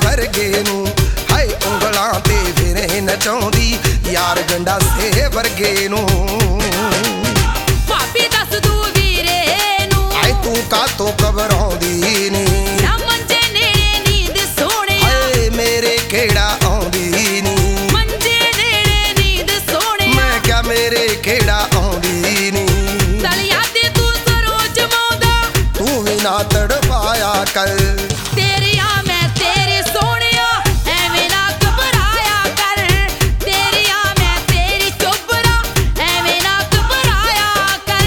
ਵਰਗੇ ਨੂੰ ਹਾਏ ਉਂਗਲਾਂ ਤੇ ਫਿਰੇ ਨਚਾਉਂਦੀ ਯਾਰ ਗੰਡਾਸੇ ਵਰਗੇ ਨੂੰ ਭਾਬੀ ਦੱਸ ਦੂ ਵੀਰੇ ਨੂੰ ਆਏ ਤੂੰ ਕਾਤੋਂ ਘਬਰਾਉਂਦੀ ਨੀ ਨਾ ਮੰਜੇ ਨੇੜੇ ਨੀਂਦ ਸੋਹਣਿਆ ਹਾਏ ਮੇਰੇ ਕਿਹੜਾ ਆਉਂਦੀ ਨੀ ਮੰਜੇ ਨੇੜੇ ਨੀਂਦ ਸੋਹਣਿਆ ਮੈਂ ਕਿਹਾ ਮੇਰੇ ਕਿਹੜਾ ਆਉਂਦੀ ਨੀ ਤਲੀਆਂ ਤੇ ਤੂੰ ਸਰੋਂ ਜਮਾਉਂਦਾ ਤੂੰ ਵੀ ਨਾ ਤੜਪਾਇਆ ਕਰ ਤੇਰੀਆਂ ਮੈਂ ਤੇਰੇ ਸੋਹਣਿਆ ਐਵੇਂ ਨਾ ਘਬਰਾਇਆ ਕਰ ਤੇਰੀਆਂ ਮੈਂ ਤੇਰੀ ਚੋਬਰਾ ਐਵੇਂ ਨਾ ਘਬਰਾਇਆ ਕਰ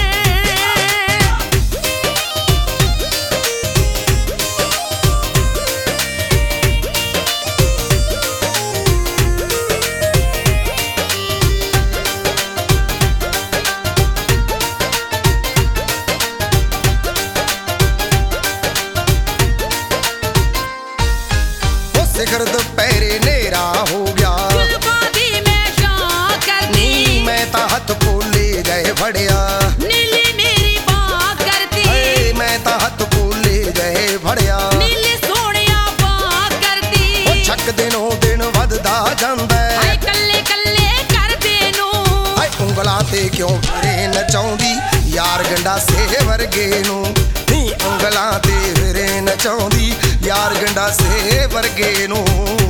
ਸਿਖਰ ਦੁਪਹਿਰੇ ਨੇਰਾ ਹੋ ਗਿਆ ਜ਼ੁਲਫਾਂ ਦੀ ਮੈਂ ਸ਼ਾਂ ਕਰਦੀ ਮੈਂ ਤਾਂ ਹੱਥ ਪੋਲੇ ਗਏ ਫੜਿਆ ਨੀਲੀ ਮੇਰੀ ਬਾਂਹ ਕਰਦੀ ਏ ਮੈਂ ਤਾਂ ਹੱਥ ਪੋਲੇ ਗਏ ਫੜਿਆ ਨੀਲੀ ਸੋਹਣਿਆ ਬਾਂਹ ਕਰਦੀ ਉਹ ਛੱਕ ਦਿਨੋਂ ਦਿਨ ਵੱਧਦਾ ਜਾਂਦਾ ਹਾਏ ਕੱਲੇ ਕੱਲੇ ਕਰਦੇ ਨੂੰ ਹਾਏ ਉਂਗਲਾਂ ਤੇ ਕਿਉਂ ਫਿਰੇ ਨਚਾਉਂਦੀ ਯਾਰ ਗੰਡਾਸੇ ਵਰਗੇ ਨੂੰ ਨੀ ਉਂਗਲਾਂ ਤੇ ਫਿਰੇ ਨਚਾਉਂਦੀ ਯਾਰ ਗੰਡਾਸੇ ਵਰਗੇ ਨੂੰ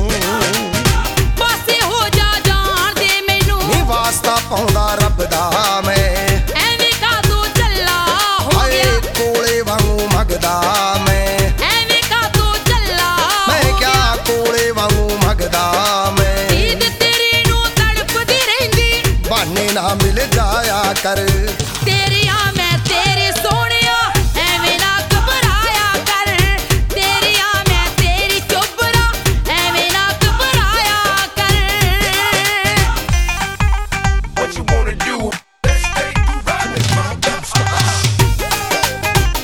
ਪਾਸੇ ਹੋ ਜਾ ਜਾਣ ਦੇ ਮੈਨੂੰ ਨੀ ਵਾਸਤਾ ਪਾਉਂਦਾ ਰੱਬ ਦਾ ਮੈਂ ਐਵੇਂ ਕਾਹਤੋਂ ਚੱਲਾ ਹੋ ਹਾਏ ਗਿਆ ਕੋਲੇ ਵਾਂਗੂ ਮੰਗਦਾ ਮੈਂ ਐਵੇਂ ਕਾਹਤੋਂ ਚੱਲਾ ਮੈਂ ਹੋ ਕਿਆ ਗਿਆ ਕੋਲੇ ਵਾਂਗੂ ਮੰਗਦਾ ਮੈਂ ਨੀਂਦ ਤੇਰੀ ਨੂੰ ਤੜਪਦੀ ਰਹਿੰਦੀ ਬਹਾਨੇ ਨਾ ਮਿਲ ਜਾਇਆ ਕਰ ਤੇਰੀਆਂ ਮੈਂ ਤੇਰੇ ਸੋਹਣਿਆ ਐਵੇਂ ਨਾ ਘਬਰਾਇਆ ਕਰ ਤੇਰੀਆਂ ਮੈਂ ਤੇਰੀ ਚੋਬਰਾ ਐਵੇਂ ਨਾ ਘਬਰਾਇਆ ਕਰ What you wanna do? Let's take you riding from dumpster.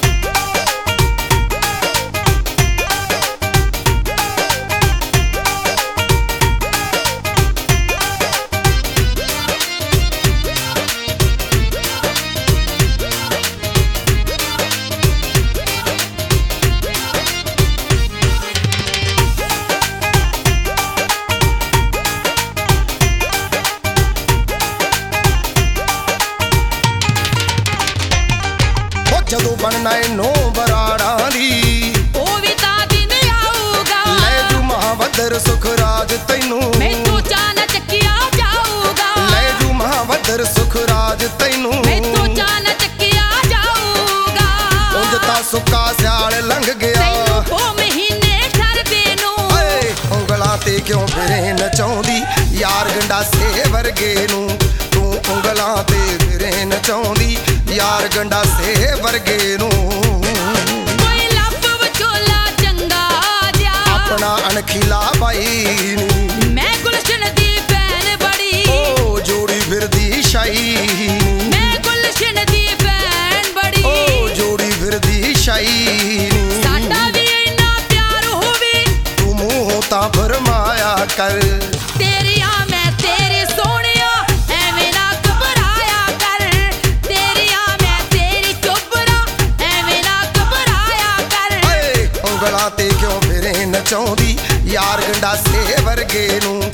ਉਹ ਜਦੋਂ ਬਣਨਾ ਇਹਨੂੰ ਬਰਾੜਾਂ ਦੀ ਉਹ ਵੀ ਤਾਂ ਦਿਨ ਆਊਗਾ ਲੈ ਜੂ ਮਹਾਵਦਰ ਸੁਖਰਾਜ ਤੈਨੂੰ ਮੈਥੋਂ ਚਾਹ ਨਾ ਚੱਕਿਆ ਜਾਊਗਾ ਲੈ ਜੂ ਮਹਾਵਦਰ ਸੁਖਰਾਜ ਤੈਨੂੰ ਮੈਥੋਂ ਚਾਹ ਨਾ ਚੱਕਿਆ ਜਾਊਗਾ ਉਂਝ ਤਾਂ ਸੁੱਕਾ ਸਿਆਲ ਲੰਘ ਗਿਆ ਤੈਨੂੰ ਉਹ ਮਹੀਨੇ ਠਰਦੇ ਨੂੰ ਏ ਉਂਗਲਾਂ ਤੇ ਕਿਉਂ ਫਿਰੇ ਨਚਾਉਂਦੀ ਯਾਰ ਗੰਡਾਸੇ ਵਰਗੇ ਨੂੰ ਤੂੰ ਉਂਗਲਾਂ ਤੇ ਫਿਰੇ ਨਚਾਉਂਦੀ ਯਾਰ ਗੰਡਾਸੇ ਵਰਗੇ ਨੂੰ ਕੋਈ ਲੱਭ ਵਿਚੋਲਾ ਚੰਗਾ ਜਿਹਾ ਆਪਣਾ ਅਣਖੀਲਾ ਬਾਈ ਨੀ ਮੈਂ ਗੁਲਸ਼ਨ ਦੀ ਭੈਣ ਬੜੀ ਓ ਜੋੜੀ ਫਿਰਦੀ ਸ਼ਾਈ ਮੈਂ ਗੁਲਸ਼ਨ ਦੀ ਭੈਣ ਬੜੀ ਓ ਜੋੜੀ ਫਿਰਦੀ ਸ਼ਾਈ ਨੀ ਸਾਡਾ ਵੀ ਇੰਨਾ ਪਿਆਰ ਹੋਵੇ ਤੂੰ ਮੂੰਹ ਤਾਂ ਫਰਮਾਇਆ ਕਰ ਤੇਰੀਆਂ ਮੈਂ ਤੇਰੇ ਸੋਹਣਿਆ ਐਵੇਂ ਨਾ ਘਬਰਾਇਆ ਕਰ ਤੇਰੀਆਂ ਮੈਂ ਤੇਰੀ ਚੋਬਰਾ ਐਵੇਂ ਨਾ ਘਬਰਾਇਆ ਕਰ ਏ ਉਂਗਲਾਂ ਤੇ ਕਿਉਂ ਫਿਰੇ ਨਚਾਉਂਦੀ ਯਾਰ ਗੰਡਾਸੇ ਵਰਗੇ ਨੂੰ